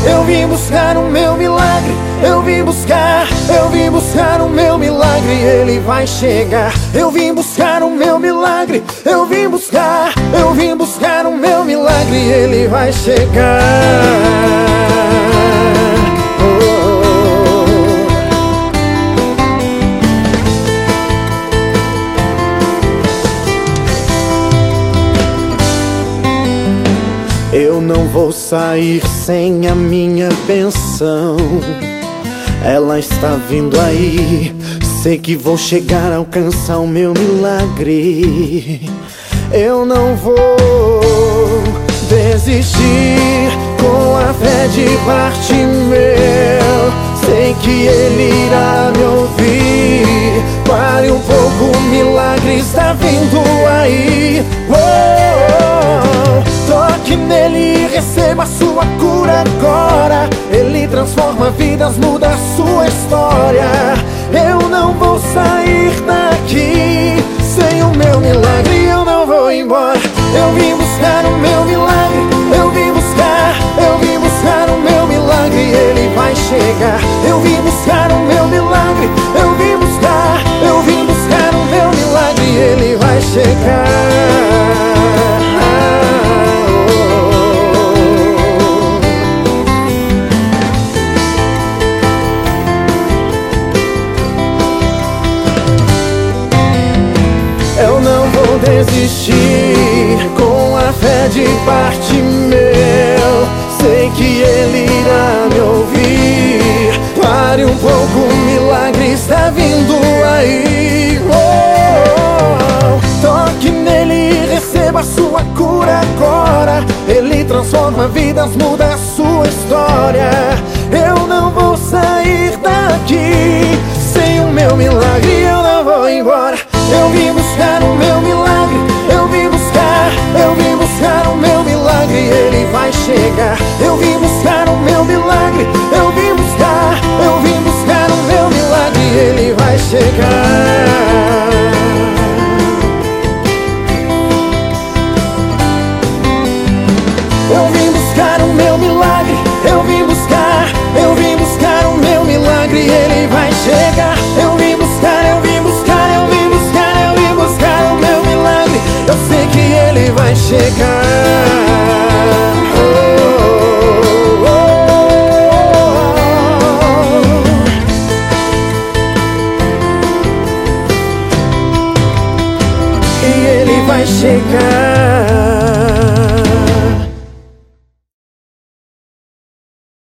Eu vim buscar o meu milagre. Eu vim buscar o meu milagre, ele vai chegar. Eu vim buscar o meu milagre. Eu vim buscar o meu milagre, ele vai chegar. Eu não vou sair sem a minha bênção. Ela está vindo aí. Sei que vou chegar a alcançar o meu milagre. Eu não vou desistir com a fé de Bartimeu. Sei que ele irá me ouvir. Pare um pouco, o milagre está vindo aí. Toque nele e receba a sua cura agora. Ele transforma vidas, muda a sua história. Eu não vou sair daqui sem o meu milagre, eu não vou embora. Eu vim buscar o meu milagre. Eu vim buscar o meu milagre, ele vai chegar. Eu vim buscar o meu milagre. Eu vim buscar o meu milagre, ele vai chegar. Eu não vou desistir com a fé de Bartimeu. Sei que ele irá me ouvir. Pare um pouco, o milagre está vindo aí. Toque nele e receba a sua cura agora. Ele transforma vidas, muda a sua história. Eu não vou sair daqui sem o meu milagre, eu não vou embora. Eu vim buscar o meu milagre. Eu vim buscar o meu milagre, ele vai chegar. Eu vim